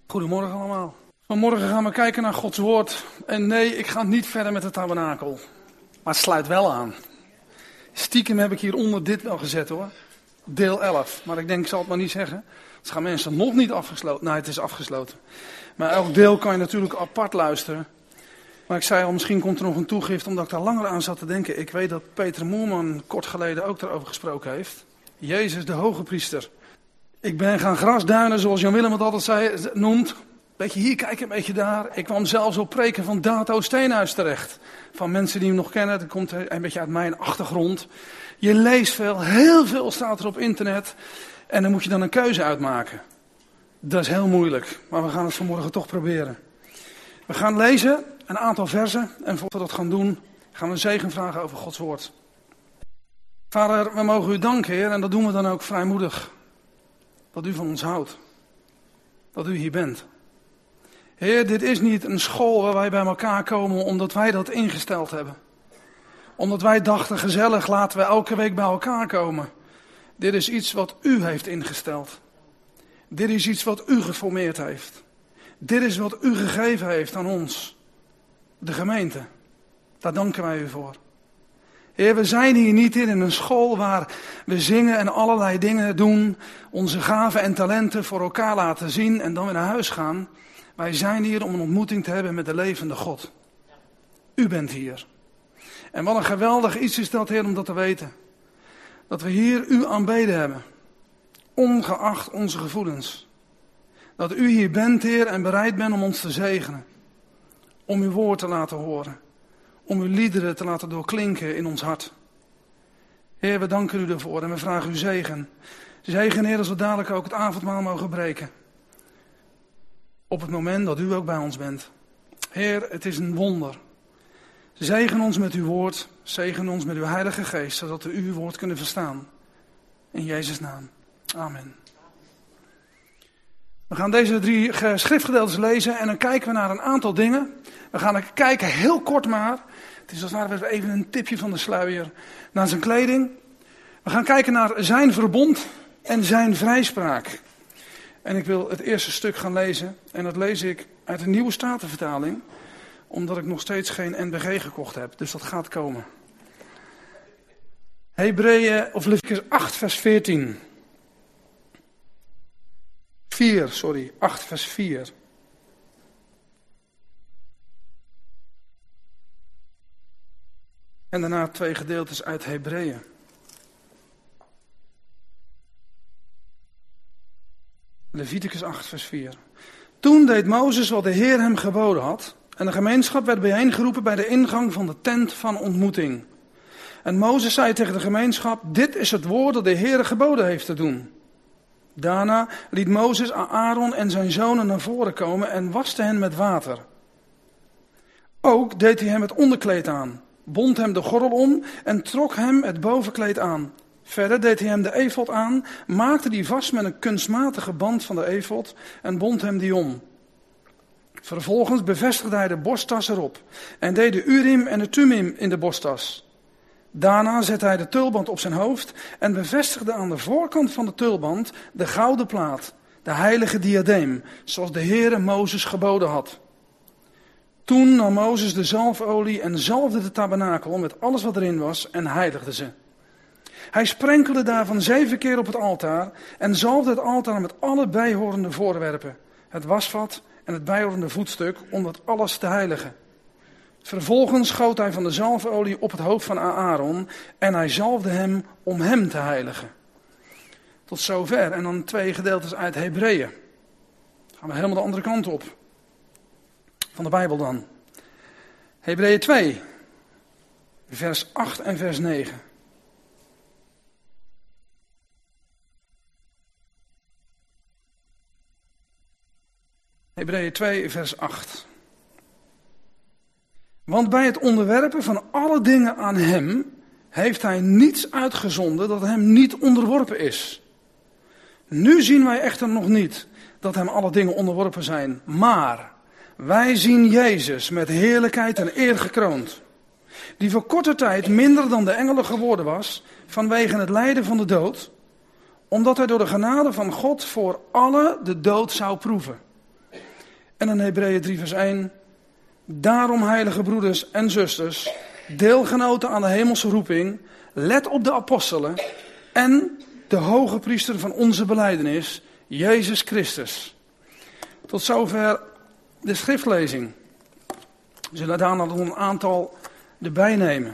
Goedemorgen allemaal. Vanmorgen gaan we kijken naar Gods woord. En nee, ik ga niet verder met het tabernakel. Maar het sluit wel aan. Stiekem heb ik hieronder dit wel gezet hoor. Deel 11. Maar ik denk, ik zal het maar niet zeggen. Het gaan mensen nog niet afgesloten. Nee, het is afgesloten. Maar elk deel kan je natuurlijk apart luisteren. Maar ik zei al, misschien komt er nog een toegift omdat ik daar langer aan zat te denken. Ik weet dat Peter Moerman kort geleden ook daarover gesproken heeft. Jezus, de hoge priester. Ik ben gaan grasduinen, zoals Jan Willem het altijd noemt. Beetje hier kijken, een beetje daar. Ik kwam zelfs op preken van Dato Steenhuis terecht. Van mensen die hem nog kennen, dat komt een beetje uit mijn achtergrond. Je leest veel, heel veel staat er op internet. En dan moet je dan een keuze uitmaken. Dat is heel moeilijk, maar we gaan het vanmorgen toch proberen. We gaan lezen een aantal versen en voordat we dat gaan doen, gaan we een zegen vragen over Gods woord. Vader, we mogen u danken, Heer, en dat doen we dan ook vrijmoedig. Dat u van ons houdt. Dat u hier bent. Heer, dit is niet een school waar wij bij elkaar komen omdat wij dat ingesteld hebben. Omdat wij dachten, gezellig, laten we elke week bij elkaar komen. Dit is iets wat u heeft ingesteld. Dit is iets wat u geformeerd heeft. Dit is wat u gegeven heeft aan ons. De gemeente. Daar danken wij u voor. Heer, we zijn hier niet in een school waar we zingen en allerlei dingen doen. Onze gaven en talenten voor elkaar laten zien en dan weer naar huis gaan. Wij zijn hier om een ontmoeting te hebben met de levende God. U bent hier. En wat een geweldig iets is dat, Heer, om dat te weten. Dat we hier u aanbeden hebben. Ongeacht onze gevoelens. Dat u hier bent, Heer, en bereid bent om ons te zegenen. Om uw woord te laten horen. Om uw liederen te laten doorklinken in ons hart. Heer, we danken u ervoor en we vragen u zegen. Zegen, Heer, als we dadelijk ook het avondmaal mogen breken. Op het moment dat u ook bij ons bent. Heer, het is een wonder. Zegen ons met uw woord. Zegen ons met uw Heilige Geest, zodat we uw woord kunnen verstaan. In Jezus' naam. Amen. We gaan deze 3 schriftgedeeltes lezen en dan kijken we naar een aantal dingen. We gaan kijken heel kort maar. Het is als het ware even een tipje van de sluier. Naar zijn kleding. We gaan kijken naar zijn verbond en zijn vrijspraak. En ik wil het eerste stuk gaan lezen. En dat lees ik uit de Nieuwe Statenvertaling. Omdat ik nog steeds geen NBG gekocht heb. Dus dat gaat komen. Leviticus 8 vers 14. 8 vers 4. En daarna 2 gedeeltes uit Hebreeën. Leviticus 8 vers 4. Toen deed Mozes wat de Heer hem geboden had. En de gemeenschap werd bijeengeroepen bij de ingang van de tent van ontmoeting. En Mozes zei tegen de gemeenschap, dit is het woord dat de Heer geboden heeft te doen. Daarna liet Mozes Aaron en zijn zonen naar voren komen en waste hen met water. Ook deed hij hem het onderkleed aan, bond hem de gordel om en trok hem het bovenkleed aan. Verder deed hij hem de efod aan, maakte die vast met een kunstmatige band van de efod en bond hem die om. Vervolgens bevestigde hij de borsttas erop en deed de Urim en de Tumim in de borsttas. Daarna zette hij de tulband op zijn hoofd en bevestigde aan de voorkant van de tulband de gouden plaat, de heilige diadeem, zoals de Heere Mozes geboden had. Toen nam Mozes de zalfolie en zalfde de tabernakel met alles wat erin was en heiligde ze. Hij sprenkelde daarvan 7 keer op het altaar en zalfde het altaar met alle bijhorende voorwerpen, het wasvat en het bijhorende voetstuk, om dat alles te heiligen. Vervolgens goot hij van de zalfolie op het hoofd van Aaron en hij zalfde hem om hem te heiligen. Tot zover. En dan 2 gedeeltes uit Hebreeën. Dan gaan we helemaal de andere kant op. Van de Bijbel dan. Hebreeën 2. Vers 8 en vers 9. Hebreeën 2 vers 8. Want bij het onderwerpen van alle dingen aan hem, heeft hij niets uitgezonden dat hem niet onderworpen is. Nu zien wij echter nog niet dat hem alle dingen onderworpen zijn, maar wij zien Jezus met heerlijkheid en eer gekroond, die voor korte tijd minder dan de engelen geworden was, vanwege het lijden van de dood, omdat hij door de genade van God voor allen de dood zou proeven. En dan Hebreeën 3 vers 1. Daarom, heilige broeders en zusters, deelgenoten aan de hemelse roeping, let op de apostelen en de hoge priester van onze belijdenis, Jezus Christus. Tot zover de schriftlezing. We zullen daarna nog een aantal erbij nemen.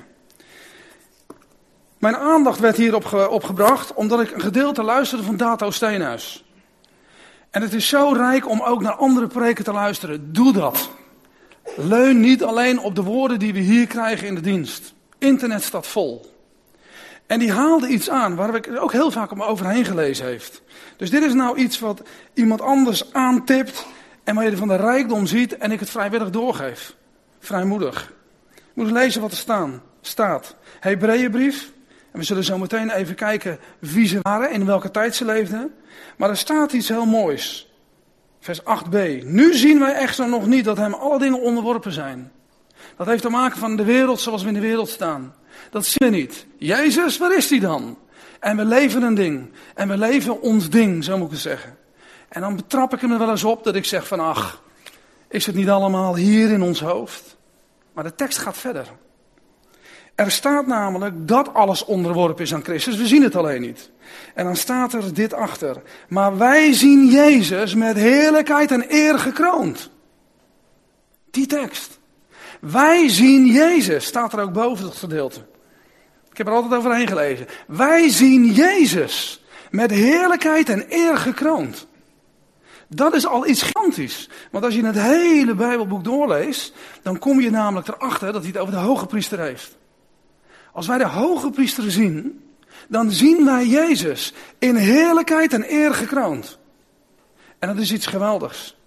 Mijn aandacht werd hierop opgebracht omdat ik een gedeelte luisterde van Dato Steenhuis. En het is zo rijk om ook naar andere preken te luisteren. Doe dat. Leun niet alleen op de woorden die we hier krijgen in de dienst. Internet staat vol. En die haalde iets aan waar ik ook heel vaak op me overheen gelezen heeft. Dus dit is nou iets wat iemand anders aantipt en waar je van de rijkdom ziet en ik het vrijwillig doorgeef. Vrijmoedig. Je moet lezen wat er staat. Hebreeënbrief. En we zullen zo meteen even kijken wie ze waren, in welke tijd ze leefden. Maar er staat iets heel moois. Vers 8b. Nu zien wij echter nog niet dat hem alle dingen onderworpen zijn. Dat heeft te maken van de wereld zoals we in de wereld staan. Dat zien we niet. Jezus, waar is hij dan? En we leven een ding. En we leven ons ding, zo moet ik het zeggen. En dan betrap ik hem er wel eens op dat ik zeg van ach, is het niet allemaal hier in ons hoofd? Maar de tekst gaat verder. Er staat namelijk dat alles onderworpen is aan Christus. We zien het alleen niet. En dan staat er dit achter. Maar wij zien Jezus met heerlijkheid en eer gekroond. Die tekst. Wij zien Jezus. Staat er ook boven het gedeelte. Ik heb er altijd overheen gelezen. Wij zien Jezus met heerlijkheid en eer gekroond. Dat is al iets gigantisch. Want als je het hele Bijbelboek doorleest, dan kom je namelijk erachter dat hij het over de hoge priester heeft. Als wij de hoge priester zien, dan zien wij Jezus in heerlijkheid en eer gekroond. En dat is iets geweldigs.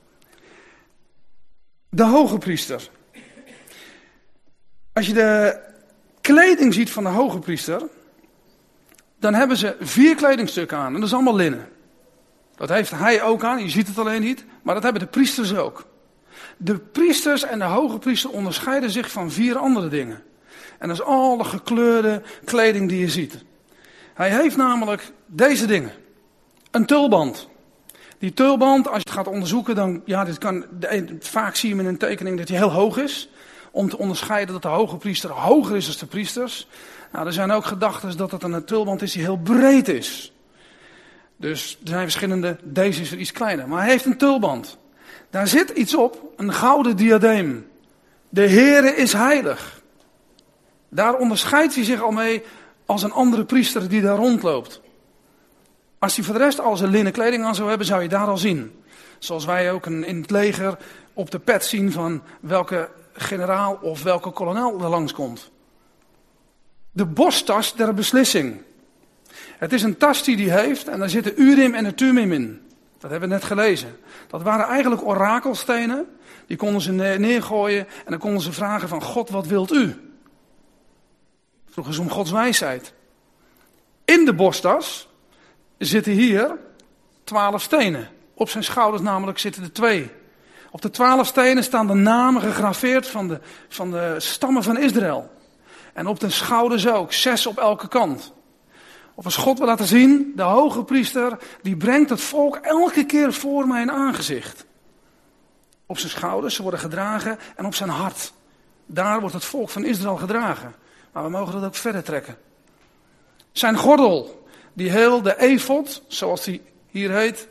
De hoge priester. Als je de kleding ziet van de hoge priester, dan hebben ze 4 kledingstukken aan. En dat is allemaal linnen. Dat heeft hij ook aan, je ziet het alleen niet, maar dat hebben de priesters ook. De priesters en de hoge priester onderscheiden zich van 4 andere dingen. En dat is alle gekleurde kleding die je ziet. Hij heeft namelijk deze dingen. Een tulband. Die tulband, als je het gaat onderzoeken, dan, ja, vaak zie je hem in een tekening dat hij heel hoog is. Om te onderscheiden dat de hoge priester hoger is dan de priesters. Nou, er zijn ook gedachten dat het een tulband is die heel breed is. Dus er zijn verschillende, deze is er iets kleiner. Maar hij heeft een tulband. Daar zit iets op, een gouden diadeem. De Heere is heilig. Daar onderscheidt hij zich al mee als een andere priester die daar rondloopt. Als hij voor de rest al zijn linnen kleding aan zou hebben, zou je daar al zien. Zoals wij ook in het leger op de pet zien van welke generaal of welke kolonel er langskomt. De borsttas der beslissing. Het is een tas die hij heeft en daar zitten Urim en de Thummim in. Dat hebben we net gelezen. Dat waren eigenlijk orakelstenen. Die konden ze neergooien en dan konden ze vragen van God, wat wilt u? Vroegen ze om Gods wijsheid. In de borsttas zitten hier 12 stenen. Op zijn schouders namelijk zitten er 2. Op de 12 stenen staan de namen gegraveerd van de stammen van Israël. En op de schouders ook, 6 op elke kant. Of als God wil laten zien, de hoge priester, die brengt het volk elke keer voor mijn aangezicht. Op zijn schouders, ze worden gedragen, en op zijn hart. Daar wordt het volk van Israël gedragen. Maar we mogen dat ook verder trekken. Zijn gordel, die heel de efod, zoals die hier heet,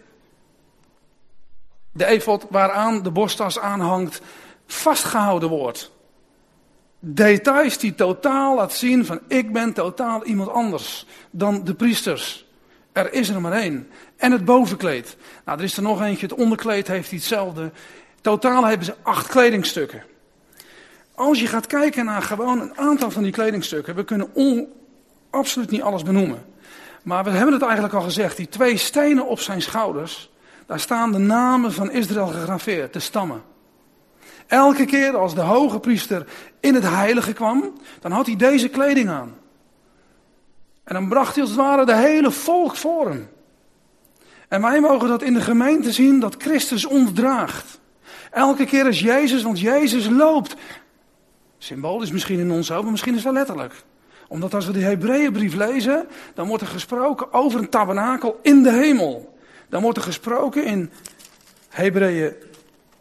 de efod waaraan de borsttas aanhangt, vastgehouden wordt. Details die totaal laten zien van ik ben totaal iemand anders dan de priesters. Er is er maar 1. En het bovenkleed. Nou, er is er nog eentje, het onderkleed heeft hetzelfde. Totaal hebben ze 8 kledingstukken. Als je gaat kijken naar gewoon een aantal van die kledingstukken, we kunnen absoluut niet alles benoemen. Maar we hebben het eigenlijk al gezegd, die 2 stenen op zijn schouders, daar staan de namen van Israël gegraveerd, de stammen. Elke keer als de hoge priester in het heilige kwam, dan had hij deze kleding aan. En dan bracht hij als het ware de hele volk voor hem. En wij mogen dat in de gemeente zien, dat Christus ons draagt. Elke keer als Jezus, want Jezus loopt. Symbolisch misschien in ons hoofd, maar misschien is het wel letterlijk. Omdat als we de Hebreeënbrief lezen, dan wordt er gesproken over een tabernakel in de hemel. Dan wordt er gesproken in Hebreeën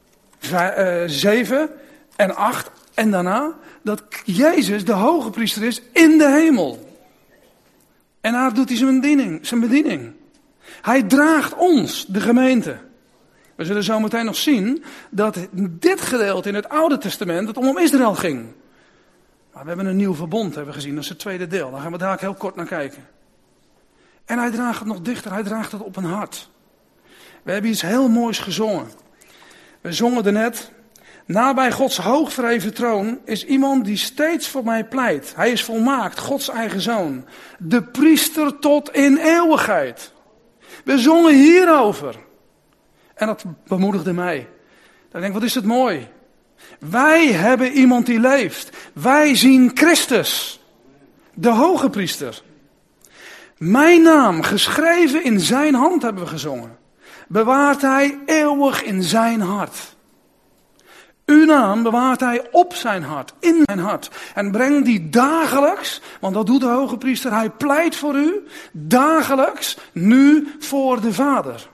7 en 8 en daarna dat Jezus de hoge priester is in de hemel. En daar doet hij zijn bediening. Hij draagt ons, de gemeente. We zullen zo meteen nog zien dat dit gedeelte in het Oude Testament het om Israël ging. Maar we hebben een nieuw verbond, hebben we gezien, dat is het tweede deel. Daar gaan we daar heel kort naar kijken. En hij draagt het nog dichter, hij draagt het op een hart. We hebben iets heel moois gezongen. We zongen er net. Nabij Gods hoogverheven troon is iemand die steeds voor mij pleit. Hij is volmaakt, Gods eigen zoon. De priester tot in eeuwigheid. We zongen hierover. En dat bemoedigde mij. Ik denk, wat is het mooi. Wij hebben iemand die leeft. Wij zien Christus. De hoge priester. Mijn naam geschreven in zijn hand hebben we gezongen. Bewaart hij eeuwig in zijn hart. Uw naam bewaart hij op zijn hart, in zijn hart. En breng die dagelijks, want dat doet de hoge priester, hij pleit voor u, dagelijks, nu voor de Vader.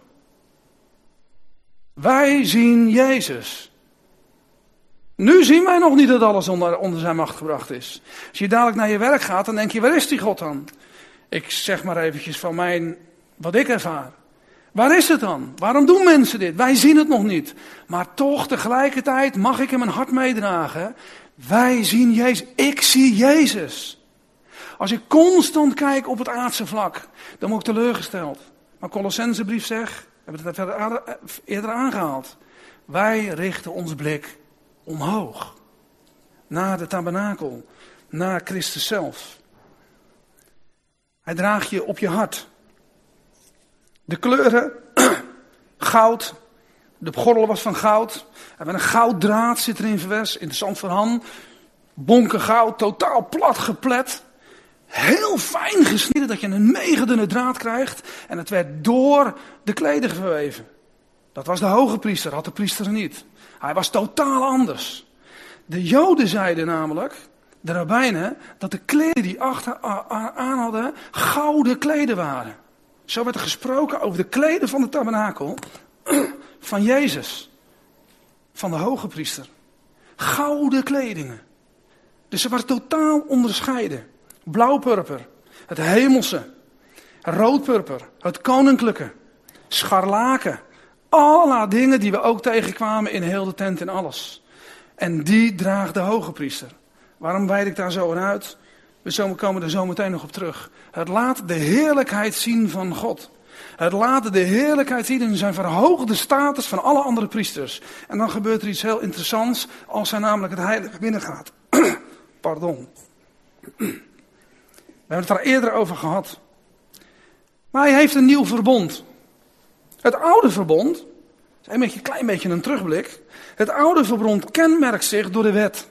Wij zien Jezus. Nu zien wij nog niet dat alles onder zijn macht gebracht is. Als je dadelijk naar je werk gaat, dan denk je, waar is die God dan? Ik zeg maar eventjes van wat ik ervaar. Waar is het dan? Waarom doen mensen dit? Wij zien het nog niet. Maar toch tegelijkertijd mag ik in mijn hart meedragen. Wij zien Jezus. Ik zie Jezus. Als ik constant kijk op het aardse vlak, dan word ik teleurgesteld. Maar Colossensebrief zegt, we hebben het eerder aangehaald. Wij richten ons blik omhoog. Naar de tabernakel. Naar Christus zelf. Hij draagt je op je hart. De kleuren, goud. De gordel was van goud. En met een gouddraad zit erin verwest. Interessant voor Han. Bonken goud, totaal plat geplet. Heel fijn gesneden dat je een megedunne draad krijgt. En het werd door de kleding verweven. Dat was de hoge priester, had de priester niet. Hij was totaal anders. De Joden zeiden namelijk, de rabbijnen, dat de kleden die aan hadden gouden kleden waren. Zo werd er gesproken over de kleden van de tabernakel van Jezus. Van de hoge priester. Gouden kledingen. Dus ze waren totaal onderscheiden. Blauwpurper, het hemelse. Roodpurper, het koninklijke. Scharlaken. Allerlei dingen die we ook tegenkwamen in heel de tent en alles. En die draagt de hoge priester. Waarom wijd ik daar zo aan uit? We komen er zo meteen nog op terug. Het laat de heerlijkheid zien van God. Het laat de heerlijkheid zien in zijn verhoogde status van alle andere priesters. En dan gebeurt er iets heel interessants als hij namelijk het heilige binnengaat. Pardon. We hebben het daar eerder over gehad. Maar hij heeft een nieuw verbond. Het oude verbond, dat is een klein beetje een terugblik. Het oude verbond kenmerkt zich door de wet.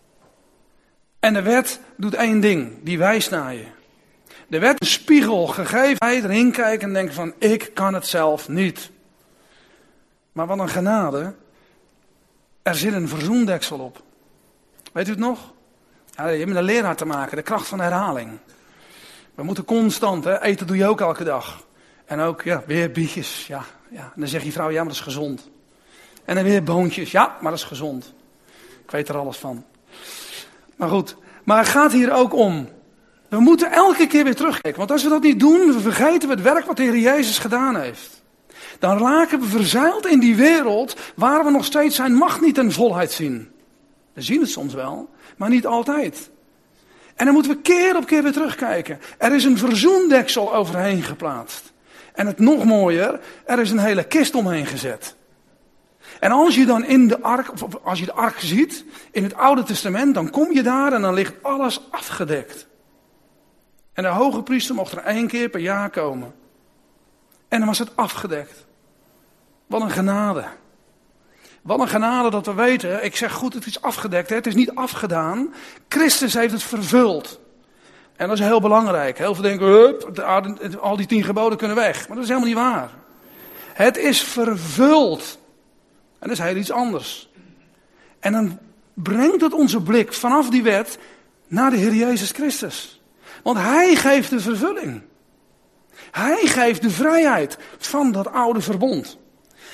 En de wet doet één ding, die wijst naar je. De wet is een spiegel, gegevenheid, erin kijken en denken van, ik kan het zelf niet. Maar wat een genade, er zit een verzoendeksel op. Weet u het nog? Ja, je hebt met een leraar te maken, de kracht van herhaling. We moeten constant, eten doe je ook elke dag. En ook, weer bietjes, ja. En dan zegt je vrouw, ja, maar dat is gezond. En dan weer boontjes, ja, maar dat is gezond. Ik weet er alles van. Maar goed, maar het gaat hier ook om. We moeten elke keer weer terugkijken. Want als we dat niet doen, vergeten we het werk wat de Heer Jezus gedaan heeft. Dan raken we verzeild in die wereld waar we nog steeds zijn macht niet in volheid zien. We zien het soms wel, maar niet altijd. En dan moeten we keer op keer weer terugkijken. Er is een verzoendeksel overheen geplaatst. En het nog mooier, er is een hele kist omheen gezet. En als je dan in de ark, of als je de ark ziet, in het Oude Testament, dan kom je daar en dan ligt alles afgedekt. En de hoge priester mocht er 1 keer per jaar komen. En dan was het afgedekt. Wat een genade. Wat een genade dat we weten, ik zeg goed, het is afgedekt, het is niet afgedaan. Christus heeft het vervuld. En dat is heel belangrijk. Heel veel denken, al die 10 geboden kunnen weg. Maar dat is helemaal niet waar. Het is vervuld. En dat is heel iets anders. En dan brengt het onze blik vanaf die wet naar de Heer Jezus Christus. Want Hij geeft de vervulling. Hij geeft de vrijheid van dat oude verbond.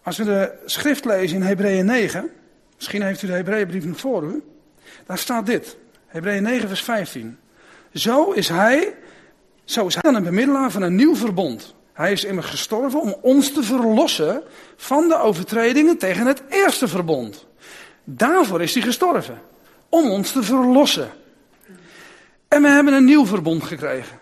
Als we de schrift lezen in Hebreeën 9, misschien heeft u de Hebreeënbrief nog voor u, daar staat dit. Hebreeën 9 vers 15. Zo is hij dan een bemiddelaar van een nieuw verbond. Hij is immers gestorven om ons te verlossen van de overtredingen tegen het eerste verbond. Daarvoor is hij gestorven. Om ons te verlossen. En we hebben een nieuw verbond gekregen.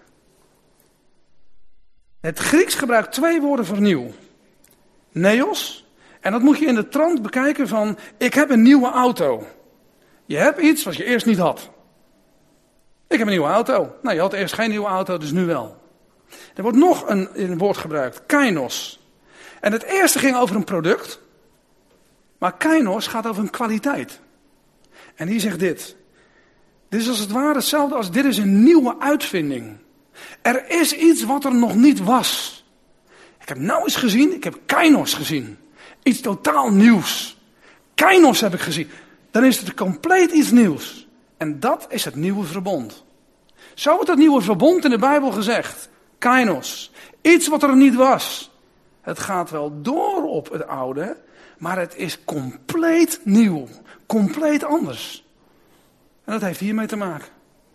Het Grieks gebruikt 2 woorden voor nieuw. Neos. En dat moet je in de trant bekijken van, ik heb een nieuwe auto. Je hebt iets wat je eerst niet had. Ik heb een nieuwe auto. Nou, je had eerst geen nieuwe auto, dus nu wel. Er wordt nog een woord gebruikt, kainos. En het eerste ging over een product. Maar kainos gaat over een kwaliteit. En hier zegt dit. Dit is als het ware hetzelfde als dit is een nieuwe uitvinding. Er is iets wat er nog niet was. Ik heb nou eens gezien, ik heb kainos gezien. Iets totaal nieuws. Kainos heb ik gezien. Dan is het compleet iets nieuws. En dat is het nieuwe verbond. Zo wordt het nieuwe verbond in de Bijbel gezegd. Kainos. Iets wat er niet was. Het gaat wel door op het oude, maar het is compleet nieuw. Compleet anders. En dat heeft hiermee te maken.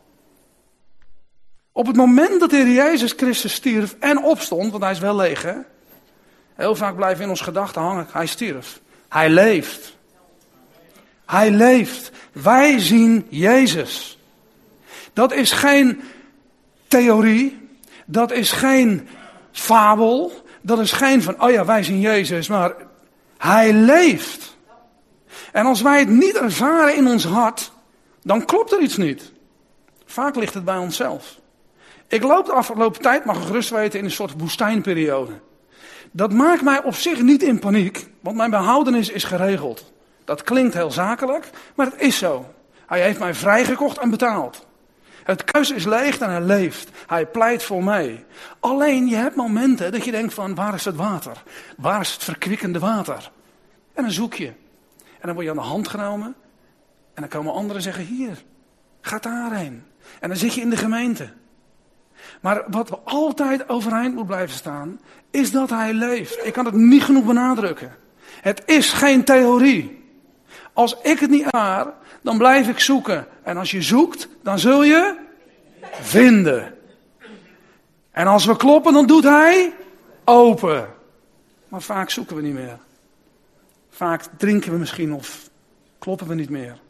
Op het moment dat de Heer Jezus Christus stierf en opstond, want hij is wel leeg, hè? Heel vaak blijven in ons gedachten hangen, hij stierf. Hij leeft. Hij leeft. Wij zien Jezus. Dat is geen theorie. Dat is geen fabel. Dat is geen van, oh ja, wij zien Jezus. Maar hij leeft. En als wij het niet ervaren in ons hart, dan klopt er iets niet. Vaak ligt het bij onszelf. Ik loop de afgelopen tijd, mag u gerust weten, in een soort woestijnperiode. Dat maakt mij op zich niet in paniek, want mijn behoudenis is geregeld. Dat klinkt heel zakelijk, maar het is zo. Hij heeft mij vrijgekocht en betaald. Het kruis is leeg en hij leeft. Hij pleit voor mij. Alleen je hebt momenten dat je denkt van, waar is het water? Waar is het verkwikkende water? En dan zoek je. En dan word je aan de hand genomen. En dan komen anderen zeggen, hier, ga daarheen. En dan zit je in de gemeente. Maar wat we altijd overeind moet blijven staan, is dat hij leeft. Ik kan het niet genoeg benadrukken. Het is geen theorie. Als ik het niet ervaar, dan blijf ik zoeken. En als je zoekt, dan zul je vinden. En als we kloppen, dan doet hij open. Maar vaak zoeken we niet meer. Vaak drinken we misschien of kloppen we niet meer.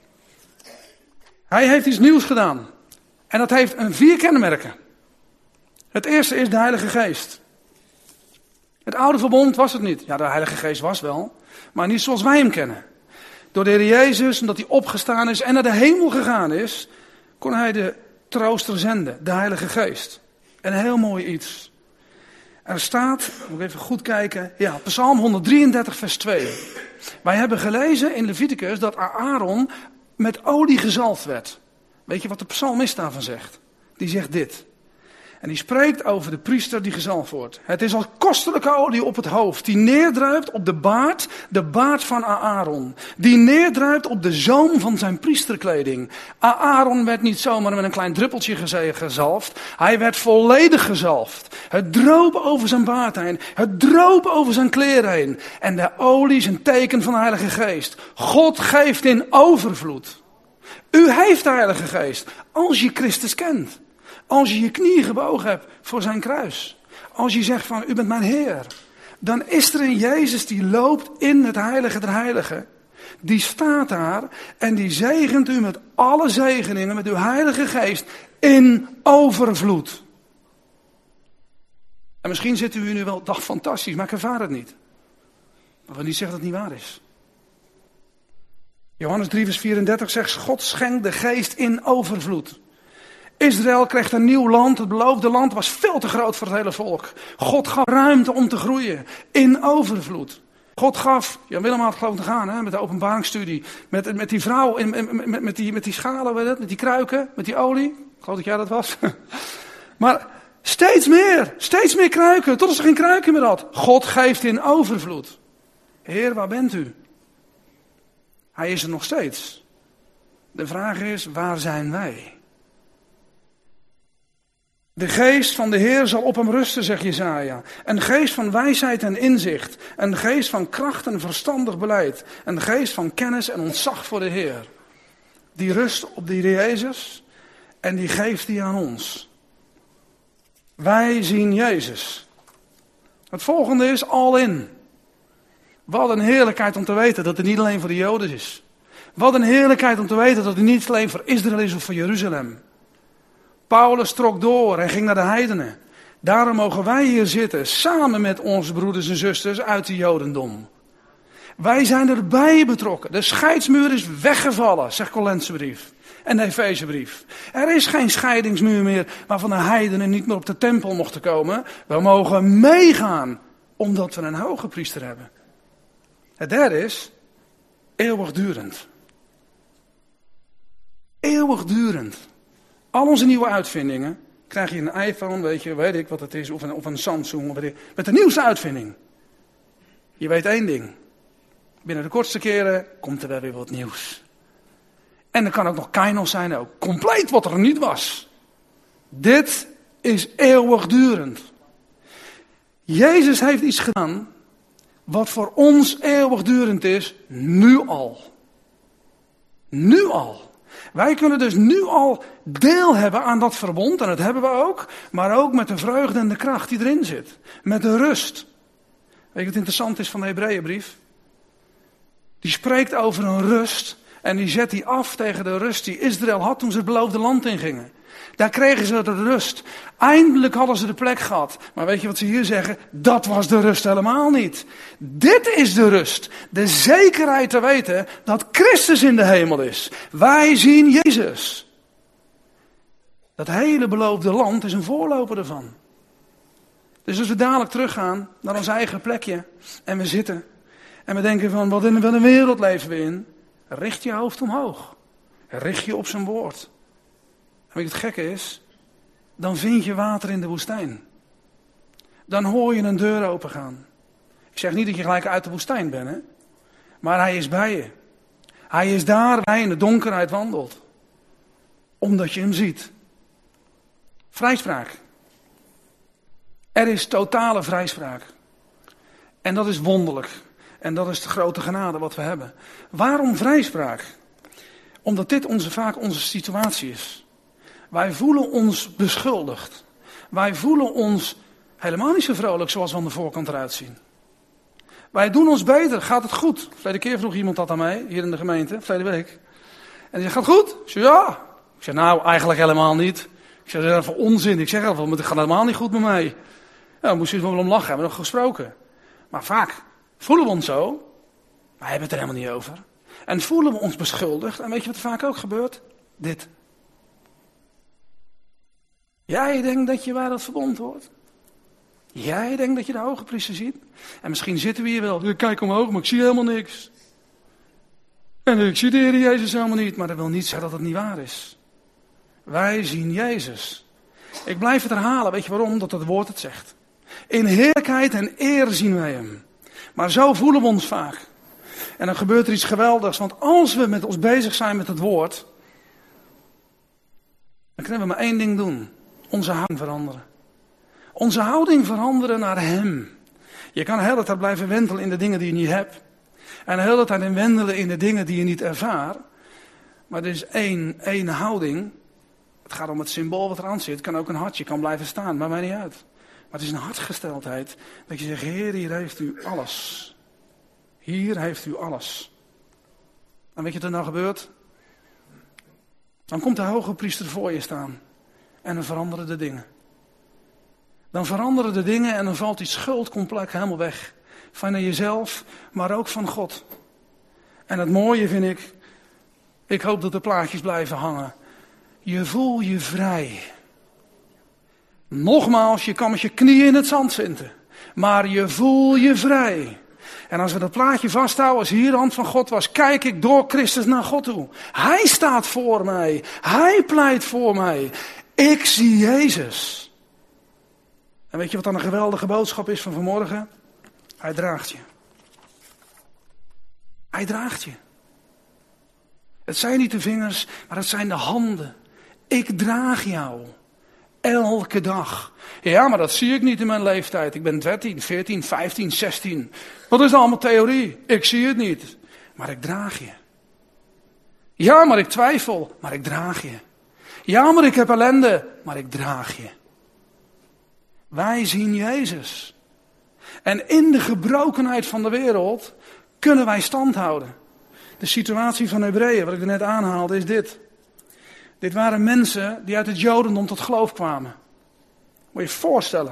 Hij heeft iets nieuws gedaan. En dat heeft 4 kenmerken. Het eerste is de Heilige Geest. Het oude verbond was het niet. Ja, de Heilige Geest was wel. Maar niet zoals wij hem kennen. Door de Heer Jezus, omdat hij opgestaan is en naar de hemel gegaan is, kon hij de trooster zenden, de Heilige Geest. En een heel mooi iets. Er staat, moet ik even goed kijken, ja, Psalm 133 vers 2. Wij hebben gelezen in Leviticus dat Aaron met olie gezalfd werd. Weet je wat de psalmist daarvan zegt? Die zegt dit. En die spreekt over de priester die gezalfd wordt. Het is als kostelijke olie op het hoofd, die neerdruipt op de baard van Aaron. Die neerdruipt op de zoom van zijn priesterkleding. Aaron werd niet zomaar met een klein druppeltje gezalfd. Hij werd volledig gezalfd. Het droop over zijn baard heen. Het droop over zijn kleren heen. En de olie is een teken van de Heilige Geest. God geeft in overvloed. U heeft de Heilige Geest, als je Christus kent. Als je je knieën gebogen hebt voor zijn kruis. Als je zegt van, u bent mijn Heer. Dan is er een Jezus die loopt in het heilige der heiligen. Die staat daar en die zegent u met alle zegeningen, met uw Heilige Geest, in overvloed. En misschien zit u nu wel, dacht fantastisch, maar ik ervaar het niet. Maar wil niet zeggen dat het niet waar is. Johannes 3 vers 34 zegt, God schenkt de Geest in overvloed. Israël kreeg een nieuw land. Het beloofde land was veel te groot voor het hele volk. God gaf ruimte om te groeien. In overvloed. God gaf, Jan Willem had geloof ik gegaan, hè, met de openbaringsstudie. Met die vrouw, met die schalen, weet het, met die kruiken, met die olie. Ik geloof dat jij dat was. Maar steeds meer kruiken, tot ze geen kruiken meer had. God geeft in overvloed. Heer, waar bent u? Hij is er nog steeds. De vraag is, waar zijn wij? De geest van de Heer zal op hem rusten, zegt Jesaja. Een geest van wijsheid en inzicht. Een geest van kracht en verstandig beleid. Een geest van kennis en ontzag voor de Heer. Die rust op die Jezus en die geeft die aan ons. Wij zien Jezus. Het volgende is all in. Wat een heerlijkheid om te weten dat het niet alleen voor de Joden is. Wat een heerlijkheid om te weten dat het niet alleen voor Israël is of voor Jeruzalem. Paulus trok door en ging naar de heidenen. Daarom mogen wij hier zitten, samen met onze broeders en zusters uit het Jodendom. Wij zijn erbij betrokken. De scheidsmuur is weggevallen, zegt Colossensebrief en de Efezebrief. Er is geen scheidingsmuur meer waarvan de heidenen niet meer op de tempel mochten komen. We mogen meegaan, omdat we een hoge priester hebben. Het derde is eeuwigdurend. Eeuwigdurend. Al onze nieuwe uitvindingen, krijg je een iPhone, weet ik wat het is, of een Samsung, met de nieuwste uitvinding. Je weet één ding. Binnen de kortste keren komt er weer wat nieuws. En er kan ook nog kainos zijn, ook compleet wat er niet was. Dit is eeuwigdurend. Jezus heeft iets gedaan wat voor ons eeuwigdurend is, nu al. Nu al. Wij kunnen dus nu al deel hebben aan dat verbond, en dat hebben we ook, maar ook met de vreugde en de kracht die erin zit. Met de rust. Weet je wat interessant is van de Hebreeënbrief? Die spreekt over een rust en die zet die af tegen de rust die Israël had toen ze het beloofde land ingingen. Daar kregen ze de rust. Eindelijk hadden ze de plek gehad. Maar weet je wat ze hier zeggen? Dat was de rust helemaal niet. Dit is de rust. De zekerheid te weten dat Christus in de hemel is. Wij zien Jezus. Dat hele beloofde land is een voorloper ervan. Dus als we dadelijk teruggaan naar ons eigen plekje en we zitten en we denken van wat in een wereld leven we in, richt je hoofd omhoog. Richt je op zijn woord. En weet je het gekke is? Dan vind je water in de woestijn. Dan hoor je een deur opengaan. Ik zeg niet dat je gelijk uit de woestijn bent, hè? Maar hij is bij je. Hij is daar waar hij in de donkerheid wandelt. Omdat je hem ziet. Vrijspraak. Er is totale vrijspraak. En dat is wonderlijk. En dat is de grote genade wat we hebben. Waarom vrijspraak? Omdat dit vaak onze situatie is. Wij voelen ons beschuldigd. Wij voelen ons helemaal niet zo vrolijk zoals we aan de voorkant eruit zien. Wij doen ons beter. Gaat het goed? Verleden keer vroeg iemand dat aan mij, hier in de gemeente, verleden week. En die zegt, gaat het goed? Ik zeg, ja. Ik zeg, nou, eigenlijk helemaal niet. Ik zeg, dat is even onzin. Ik zeg, het gaat helemaal niet goed met mij. Ja, dan moest je er wel om lachen, hebben we nog gesproken. Maar vaak voelen we ons zo, maar hebben het er helemaal niet over. En voelen we ons beschuldigd. En weet je wat er vaak ook gebeurt? Dit. Jij denkt dat je bij dat verbond hoort. Jij denkt dat je de hoge priester ziet. En misschien zitten we hier wel. Ik kijk omhoog, maar ik zie helemaal niks. En ik zie de Heer Jezus helemaal niet. Maar dat wil niet zeggen dat het niet waar is. Wij zien Jezus. Ik blijf het herhalen. Weet je waarom? Omdat het woord het zegt. In heerlijkheid en eer zien wij hem. Maar zo voelen we ons vaak. En dan gebeurt er iets geweldigs. Want als we met ons bezig zijn met het woord, dan kunnen we maar één ding doen. Onze houding veranderen. Onze houding veranderen naar hem. Je kan de hele tijd blijven wentelen in de dingen die je niet hebt. En de hele tijd in wendelen in de dingen die je niet ervaart. Maar er is één houding. Het gaat om het symbool wat eraan zit. Het kan ook een hartje, kan blijven staan, maakt mij niet uit. Maar het is een hartgesteldheid. Dat je zegt, Heer, hier heeft u alles. Hier heeft u alles. En weet je wat er nou gebeurt? Dan komt de hoge priester voor je staan. En dan veranderen de dingen. Dan veranderen de dingen en dan valt die schuld compleet helemaal weg. Van jezelf, maar ook van God. En het mooie vind ik hoop dat de plaatjes blijven hangen. Je voelt je vrij. Nogmaals, je kan met je knieën in het zand zitten. Maar je voelt je vrij. En als we dat plaatje vasthouden, als hier de hand van God was, kijk ik door Christus naar God toe. Hij staat voor mij. Hij pleit voor mij. Ik zie Jezus. En weet je wat dan een geweldige boodschap is van vanmorgen? Hij draagt je. Hij draagt je. Het zijn niet de vingers, maar het zijn de handen. Ik draag jou. Elke dag. Ja, maar dat zie ik niet in mijn leeftijd. Ik ben 13, 14, 15, 16. Wat is allemaal theorie? Ik zie het niet. Maar ik draag je. Ja, maar ik twijfel. Maar ik draag je. Ja, maar ik heb ellende. Maar ik draag je. Wij zien Jezus. En in de gebrokenheid van de wereld kunnen wij stand houden. De situatie van Hebreeën, wat ik er net aanhaalde, is dit. Dit waren mensen die uit het Jodendom tot geloof kwamen. Moet je je voorstellen.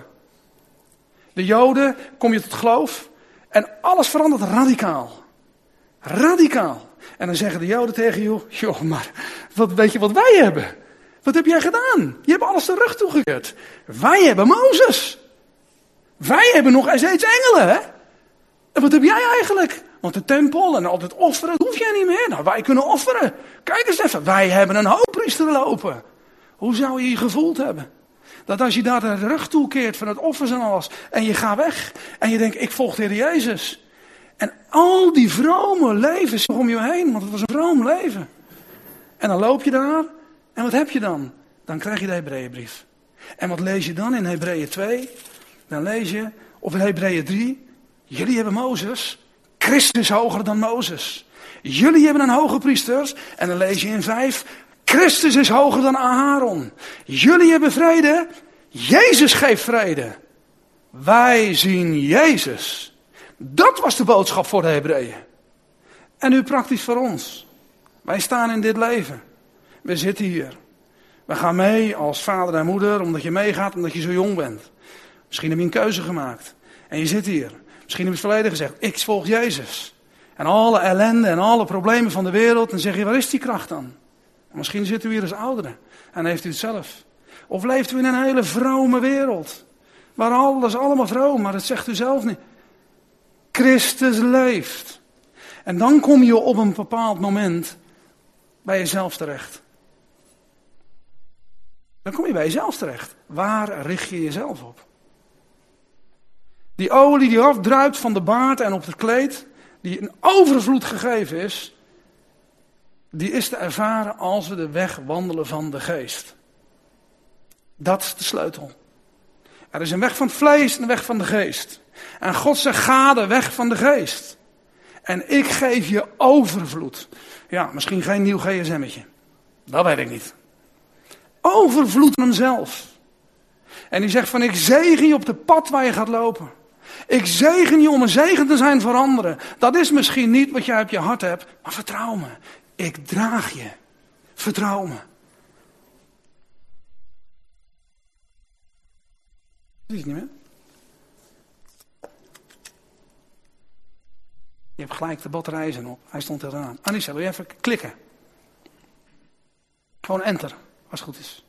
De Joden, kom je tot geloof en alles verandert radicaal. Radicaal. En dan zeggen de Joden tegen je, joh, maar weet je wat wij hebben? Wat heb jij gedaan? Je hebt alles de rug toegekeerd. Wij hebben Mozes. Wij hebben nog steeds engelen, hè? En wat heb jij eigenlijk? Want de tempel en altijd offeren, dat hoef jij niet meer. Nou, wij kunnen offeren. Kijk eens even, wij hebben een hoogpriester lopen. Hoe zou je je gevoeld hebben? Dat als je daar de rug toekeert van het offers en alles, en je gaat weg, en je denkt, ik volg de Heer Jezus. En al die vrome levens om je heen, want het was een vroom leven. En dan loop je daar, en wat heb je dan? Dan krijg je de Hebreeënbrief. En wat lees je dan in Hebreeën 2? Dan lees je, of in Hebreeën 3, jullie hebben Mozes, Christus hoger dan Mozes. Jullie hebben een hoge priester, en dan lees je in 5, Christus is hoger dan Aaron. Jullie hebben vrede, Jezus geeft vrede. Wij zien Jezus. Dat was de boodschap voor de Hebreeën. En nu praktisch voor ons. Wij staan in dit leven. We zitten hier. We gaan mee als vader en moeder, omdat je meegaat, omdat je zo jong bent. Misschien heb je een keuze gemaakt. En je zit hier. Misschien heb je het verleden gezegd, ik volg Jezus. En alle ellende en alle problemen van de wereld. Dan zeg je, waar is die kracht dan? Misschien zit u hier als ouderen. En heeft u het zelf. Of leeft u in een hele vrome wereld. Waar alles allemaal vroom, maar dat zegt u zelf niet. Christus leeft. En dan kom je op een bepaald moment bij jezelf terecht. Dan kom je bij jezelf terecht. Waar richt je jezelf op? Die olie die afdruipt van de baard en op het kleed, die in overvloed gegeven is, die is te ervaren als we de weg wandelen van de geest. Dat is de sleutel. Er is een weg van het vlees en een weg van de geest. En God zegt, ga de weg van de geest. En ik geef je overvloed. Ja, misschien geen nieuw gsm'tje. Dat weet ik niet. Overvloed van hemzelf. En die zegt van, ik zegen je op de pad waar je gaat lopen. Ik zegen je om een zegen te zijn voor anderen. Dat is misschien niet wat jij op je hart hebt, maar vertrouw me. Ik draag je. Vertrouw me. Zie je het niet meer? Je hebt gelijk de batterij zijn op. Hij stond eraan. Anissa, wil je even klikken? Gewoon enter, als het goed is.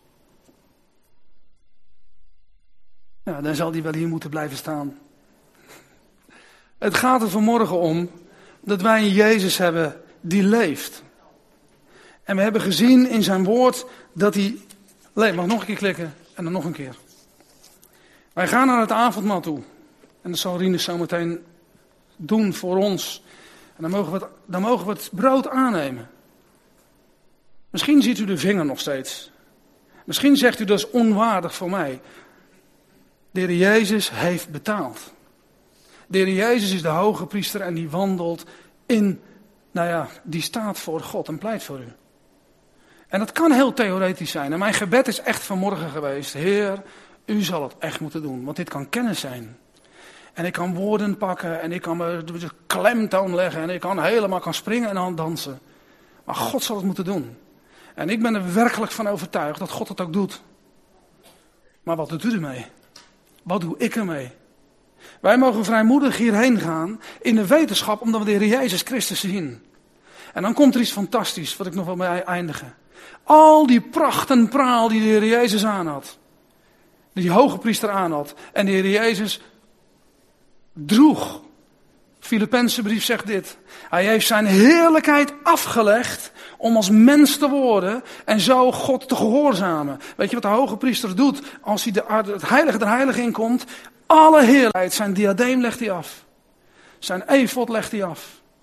Ja, dan zal die wel hier moeten blijven staan. Het gaat er vanmorgen om dat wij een Jezus hebben die leeft. En we hebben gezien in zijn woord dat hij... Mag nog een keer klikken en dan nog een keer. Wij gaan naar het avondmaal toe. En dat zal Rinus zo meteen doen voor ons. En dan mogen we het brood aannemen. Misschien ziet u de vinger nog steeds. Misschien zegt u dat is onwaardig voor mij. De Heer Jezus heeft betaald. De Heer Jezus is de hoge priester en die wandelt in, die staat voor God en pleit voor u. En dat kan heel theoretisch zijn. En mijn gebed is echt vanmorgen geweest. Heer, u zal het echt moeten doen, want dit kan kennis zijn. En ik kan woorden pakken en ik kan me de klemtoon leggen en ik kan helemaal springen en aan dansen. Maar God zal het moeten doen. En ik ben er werkelijk van overtuigd dat God het ook doet. Maar wat doet u ermee? Wat doe ik ermee? Wij mogen vrijmoedig hierheen gaan in de wetenschap omdat we de Heer Jezus Christus zien. En dan komt er iets fantastisch wat ik nog wel mee eindigen. Al die pracht en praal die de Heer Jezus aanhad. Die hoge priester aanhad. En de Heer Jezus droeg. Filippense brief zegt dit. Hij heeft zijn heerlijkheid afgelegd om als mens te worden en zo God te gehoorzamen. Weet je wat de hoge priester doet als hij het heilige der heiligen inkomt? Alle heerlijkheid, zijn diadeem legt hij af. Zijn efod legt hij af.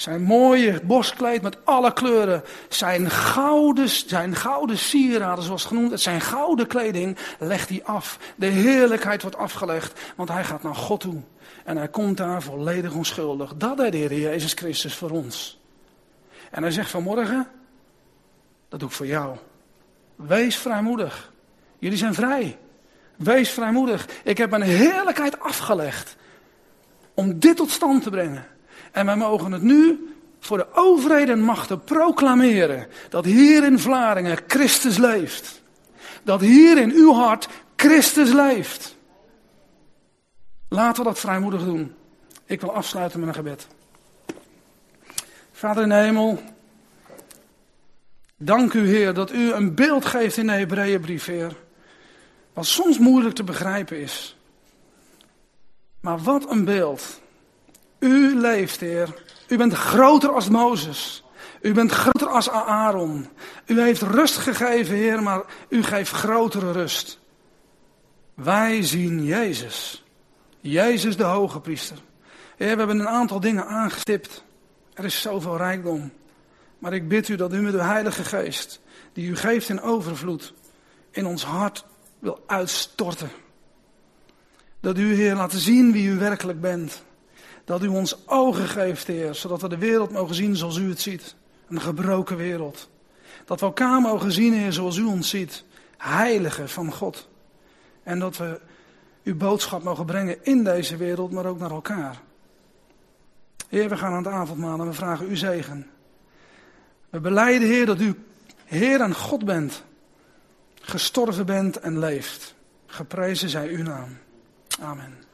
Zijn mooie borstkleed met alle kleuren. Zijn gouden sieraden, zoals genoemd. Zijn gouden kleding legt hij af. De heerlijkheid wordt afgelegd. Want hij gaat naar God toe. En hij komt daar volledig onschuldig. Dat deed de Heer Jezus Christus voor ons. En hij zegt vanmorgen, dat doe ik voor jou. Wees vrijmoedig. Jullie zijn vrij. Wees vrijmoedig. Ik heb mijn heerlijkheid afgelegd. Om dit tot stand te brengen. En wij mogen het nu voor de overheden en machten proclameren. Dat hier in Vlaardingen Christus leeft. Dat hier in uw hart Christus leeft. Laten we dat vrijmoedig doen. Ik wil afsluiten met een gebed. Vader in de hemel. Dank u Heer dat u een beeld geeft in de Hebreeënbrief, Heer. Wat soms moeilijk te begrijpen is. Maar wat een beeld. U leeft, Heer. U bent groter als Mozes. U bent groter als Aaron. U heeft rust gegeven, Heer, maar u geeft grotere rust. Wij zien Jezus. Jezus de hoge priester. Heer, we hebben een aantal dingen aangestipt. Er is zoveel rijkdom. Maar ik bid u dat u met uw Heilige Geest, die u geeft in overvloed, in ons hart wil uitstorten. Dat u, Heer, laat zien wie u werkelijk bent. Dat u ons ogen geeft, Heer, zodat we de wereld mogen zien zoals u het ziet. Een gebroken wereld. Dat we elkaar mogen zien, Heer, zoals u ons ziet. Heilige van God. En dat we uw boodschap mogen brengen in deze wereld, maar ook naar elkaar. Heer, we gaan aan het avondmaal en we vragen uw zegen. We belijden, Heer, dat u Heer en God bent. Gestorven bent en leeft. Geprezen zij uw naam. Amen.